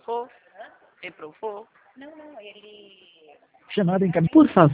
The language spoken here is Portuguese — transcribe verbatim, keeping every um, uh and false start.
Reprovou? Reprovou? Não, não, ele... Chamada em Por favor.